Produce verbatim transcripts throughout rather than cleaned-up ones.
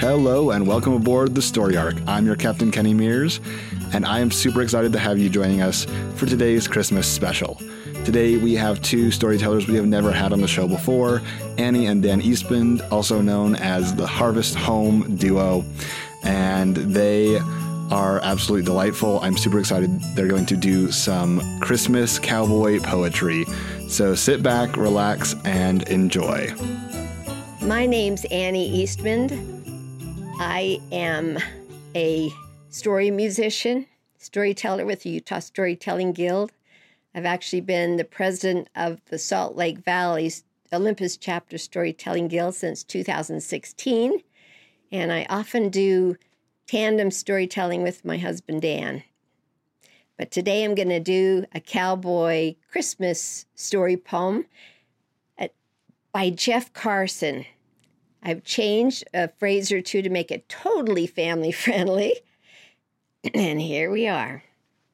Hello and welcome aboard The Story Arc. I'm your Captain Kenny Mears, and I am super excited to have you joining us for today's Christmas special. Today we have two storytellers we have never had on the show before, Annie and Dan Eastman, also known as the Harvest Home Duo, and they are absolutely delightful. I'm super excited. They're going to do some Christmas cowboy poetry. So sit back, relax, and enjoy. My name's Annie Eastman. I am a story musician, storyteller with the Utah Storytelling Guild. I've actually been the president of the Salt Lake Valley Olympus Chapter Storytelling Guild since two thousand sixteen, and I often do tandem storytelling with my husband, Dan. But today I'm going to do a cowboy Christmas story poem at, by Jeff Carson. I've changed a phrase or two to make it totally family-friendly. And here we are.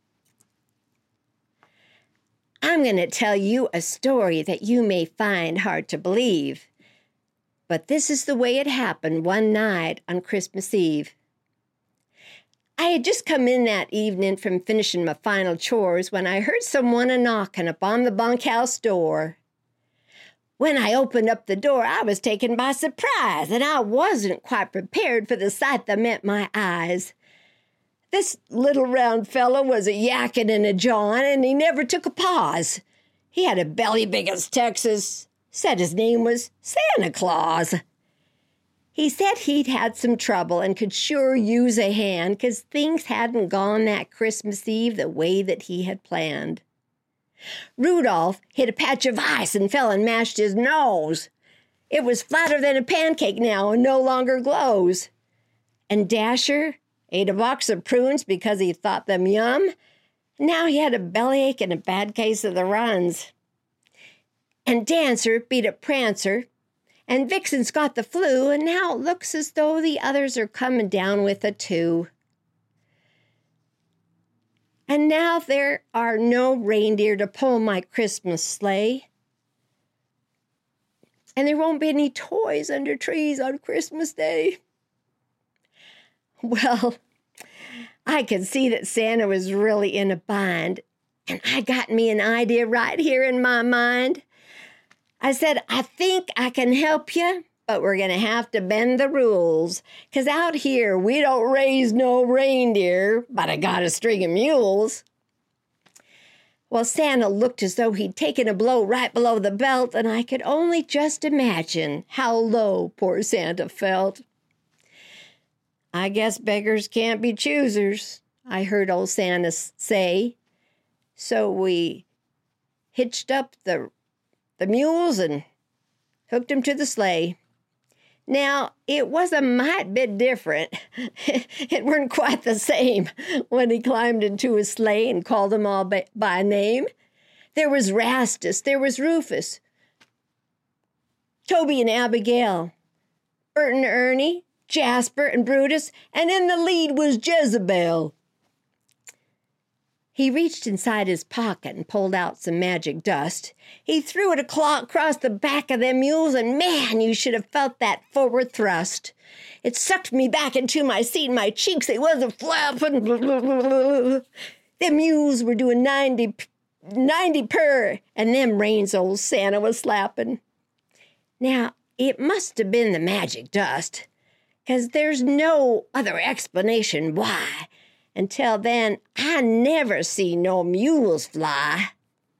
I'm going to tell you a story that you may find hard to believe. But this is the way it happened one night on Christmas Eve. I had just come in that evening from finishing my final chores when I heard someone a-knocking upon the bunkhouse door. When I opened up the door, I was taken by surprise, and I wasn't quite prepared for the sight that met my eyes. This little round fellow was a yakking and a jawing, and he never took a pause. He had a belly big as Texas, said his name was Santa Claus. He said he'd had some trouble and could sure use a hand because things hadn't gone that Christmas Eve the way that he had planned. Rudolph hit a patch of ice and fell and mashed his nose. It was flatter than a pancake now and no longer glows. And Dasher ate a box of prunes because he thought them yum. Now he had a bellyache and a bad case of the runs. And Dancer beat up Prancer, and Vixen's got the flu, and now it looks as though the others are coming down with it too. And now there are no reindeer to pull my Christmas sleigh. And there won't be any toys under trees on Christmas Day. Well, I could see that Santa was really in a bind, and I got me an idea right here in my mind. I said, I think I can help you, but we're going to have to bend the rules, because out here we don't raise no reindeer, but I got a string of mules. Well, Santa looked as though he'd taken a blow right below the belt, and I could only just imagine how low poor Santa felt. I guess beggars can't be choosers, I heard old Santa say. So we hitched up the, the mules and hooked them to the sleigh. Now, it was a mite bit different. It weren't quite the same when he climbed into his sleigh and called them all by, by name. There was Rastus, there was Rufus, Toby and Abigail, Bert and Ernie, Jasper and Brutus, and in the lead was Jezebel. He reached inside his pocket and pulled out some magic dust. He threw it across the back of them mules, and man, you should have felt that forward thrust. It sucked me back into my seat, and my cheeks, they was a flapping. Them mules were doing ninety, ninety per, and them reins old Santa was slapping. Now, it must have been the magic dust, 'cause there's no other explanation why. Until then, I never see no mules fly.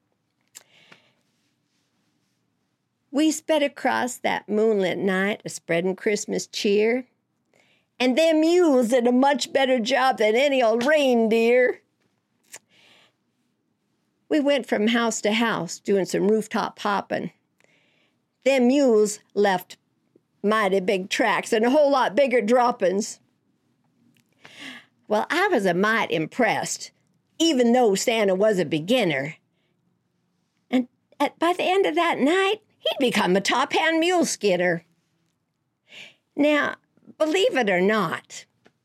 We sped across that moonlit night, a spreading Christmas cheer, and them mules did a much better job than any old reindeer. We went from house to house, doing some rooftop hopping. Them mules left mighty big tracks and a whole lot bigger droppings. Well, I was a mite impressed, even though Santa was a beginner. And at, by the end of that night, he'd become a top-hand mule skinner. Now, believe it or not,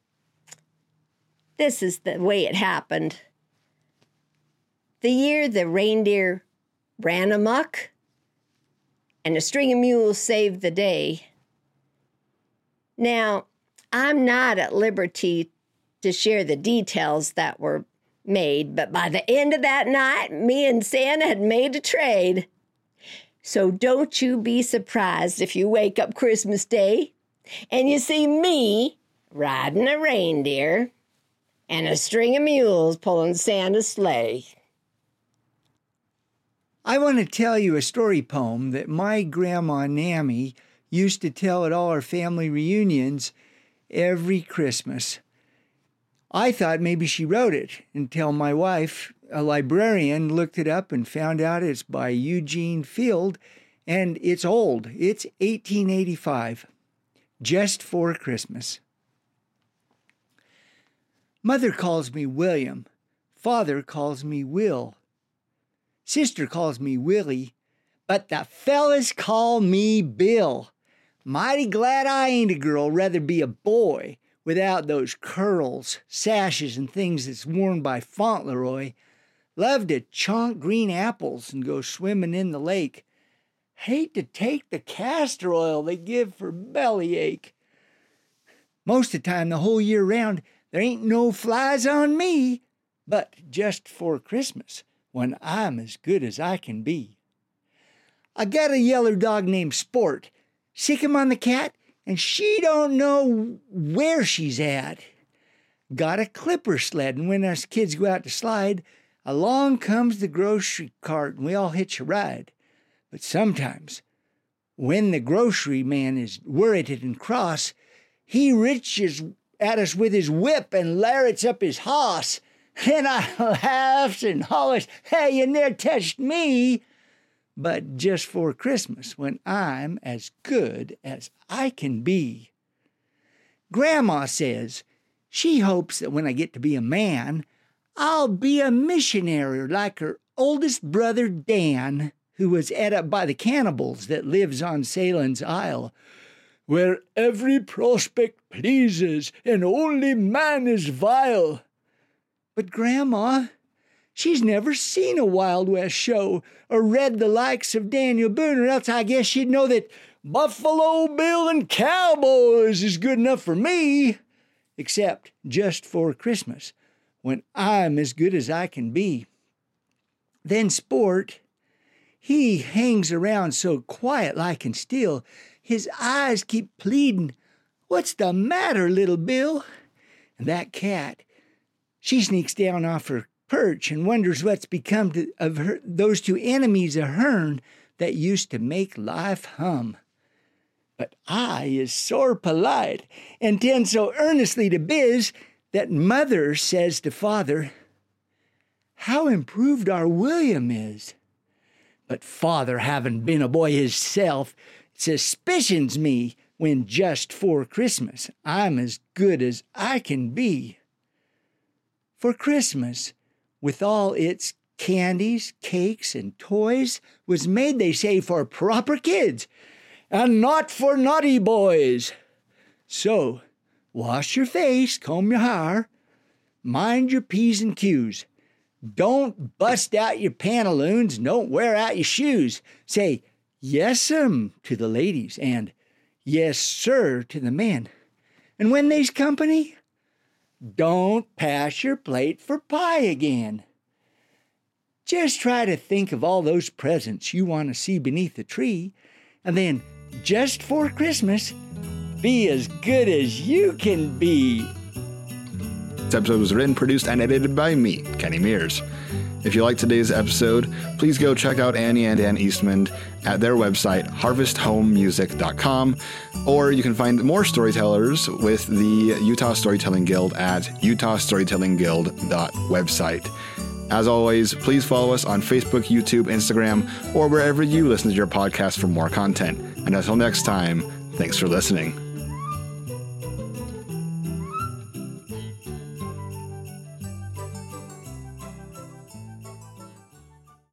this is the way it happened. The year the reindeer ran amok and a string of mules saved the day. Now, I'm not at liberty to share the details that were made, but by the end of that night, me and Santa had made a trade. So don't you be surprised if you wake up Christmas Day and you see me riding a reindeer and a string of mules pulling Santa's sleigh. I want to tell you a story poem that my grandma Nammy used to tell at all our family reunions every Christmas. I thought maybe she wrote it until my wife, a librarian, looked it up and found out it's by Eugene Field, and it's old. It's eighteen eighty-five, Just for Christmas. Mother calls me William. Father calls me Will. Sister calls me Willie, but the fellas call me Bill. Mighty glad I ain't a girl, rather be a boy without those curls, sashes, and things that's worn by Fauntleroy. Love to chonk green apples and go swimming in the lake. Hate to take the castor oil they give for bellyache. Most of the time, the whole year round, there ain't no flies on me, but just for Christmas, when I'm as good as I can be. I got a yeller dog named Sport. Sick him on the cat, and she don't know where she's at. Got a clipper sled, and when us kids go out to slide, along comes the grocery cart, and we all hitch a ride. But sometimes, when the grocery man is worrited and cross, he reaches at us with his whip and larrets up his hoss. And I laughs and hollers, hey, you never touched me. But just for Christmas, when I'm as good as I can be. Grandma says she hopes that when I get to be a man, I'll be a missionary like her oldest brother Dan, who was ate up by the cannibals that lives on Salem's Isle, where every prospect pleases and only man is vile. But Grandma, she's never seen a Wild West show or read the likes of Daniel Boone, or else I guess she'd know that Buffalo Bill and Cowboys is good enough for me, except just for Christmas, when I'm as good as I can be. Then Sport, he hangs around so quiet-like and still, his eyes keep pleading, what's the matter, little Bill? And that cat, she sneaks down off her perch and wonders what's become to, of her, those two enemies of hern that used to make life hum. But I is sore polite and tend so earnestly to biz that Mother says to Father, how improved our William is. But Father, having been a boy himself, suspicions me when just for Christmas I'm as good as I can be. For Christmas, with all its candies, cakes, and toys, was made, they say, for proper kids, and not for naughty boys. So, wash your face, comb your hair, mind your P's and Q's. Don't bust out your pantaloons, don't wear out your shoes. Say, yes'm to the ladies, and yes, sir to the men. And when they's company, don't pass your plate for pie again. Just try to think of all those presents you want to see beneath the tree, and then, just for Christmas, be as good as you can be. This episode was written, produced, and edited by me, Kenny Mears. If you like today's episode, please go check out Annie and Dan Eastman at their website, harvest home music dot com, or you can find more storytellers with the Utah Storytelling Guild at utah storytelling guild dot website. As always, please follow us on Facebook, YouTube, Instagram, or wherever you listen to your podcast for more content. And until next time, thanks for listening.